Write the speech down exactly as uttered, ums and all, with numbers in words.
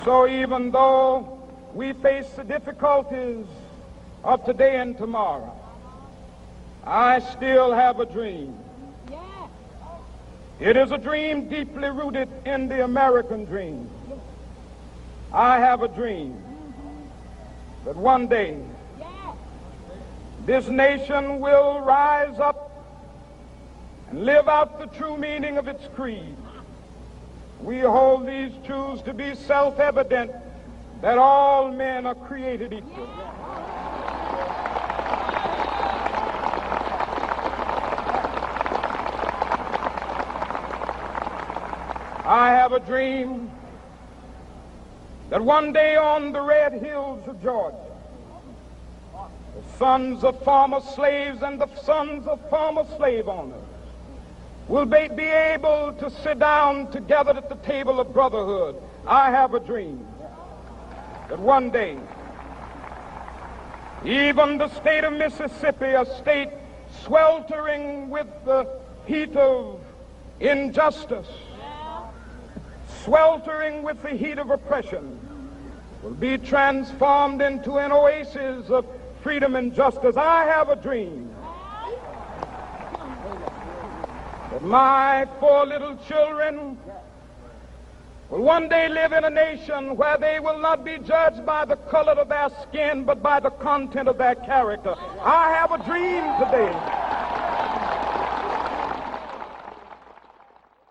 So even though we face the difficulties of today and tomorrow, I still have a dream. It is a dream deeply rooted in the American dream. I have a dream that one day this nation will rise up and live out the true meaning of its creed. We hold these truths to be self-evident, that all men are created equal. I have a dream that one day on the red hills of Georgia, the sons of former slaves and the sons of former slave owners will be, be able to sit down together at the table of brotherhood. I have a dream that one day even the state of Mississippi, a state sweltering with the heat of injustice, sweltering with the heat of oppression, will be transformed into an oasis of freedom and justice. I have a dream that my four little children will one day live in a nation where they will not be judged by the color of their skin, but by the content of their character. I have a dream today